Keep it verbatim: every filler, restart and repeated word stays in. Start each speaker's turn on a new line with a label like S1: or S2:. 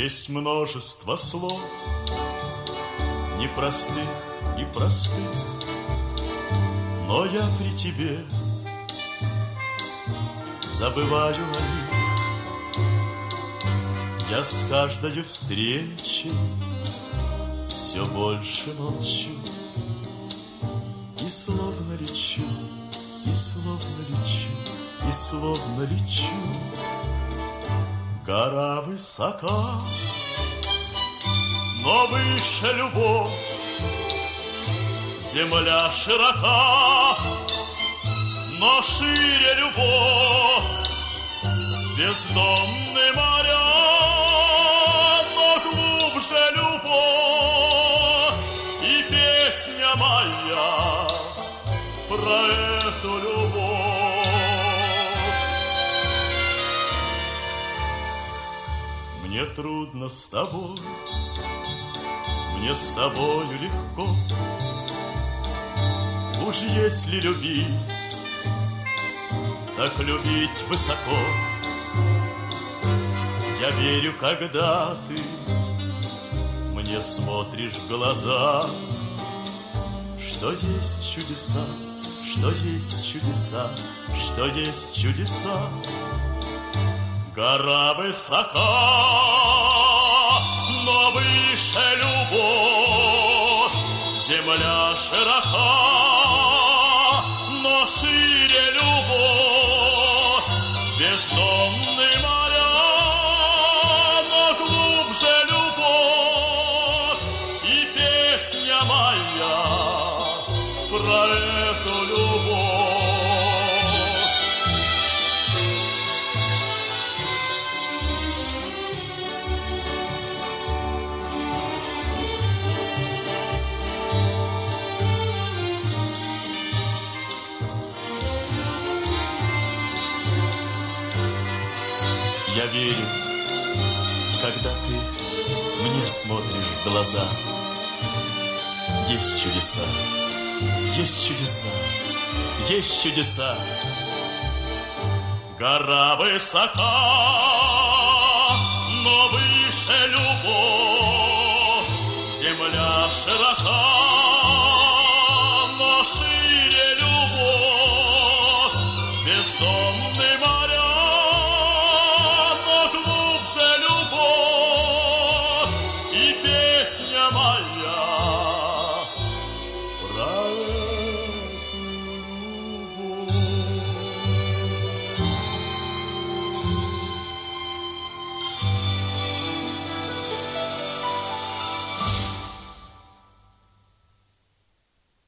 S1: Есть множество слов, непростых и простых, но я при тебе забываю о них. Я с каждой встречей все больше молчу и словно лечу, и словно лечу, и словно лечу. Гора высока, но выше любовь. Земля широка, но шире любовь. Бездонны моря, но глубже любовь. И песня моя про эту любовь. Мне трудно с тобой, мне с тобою легко. Уж если любить, так любить высоко. Я верю, когда ты мне смотришь в глаза, что есть чудеса, что есть чудеса, что есть чудеса. Гора высока, но выше любовь. Земля широка, но шире любовь. Бездонны моря, но глубже любовь. И песня моя про эту любовь. Я верю, когда ты мне смотришь в глаза. Есть чудеса, есть чудеса, есть чудеса. Гора высока, но выше любовь. Земля широка, но шире любовь. Бездонны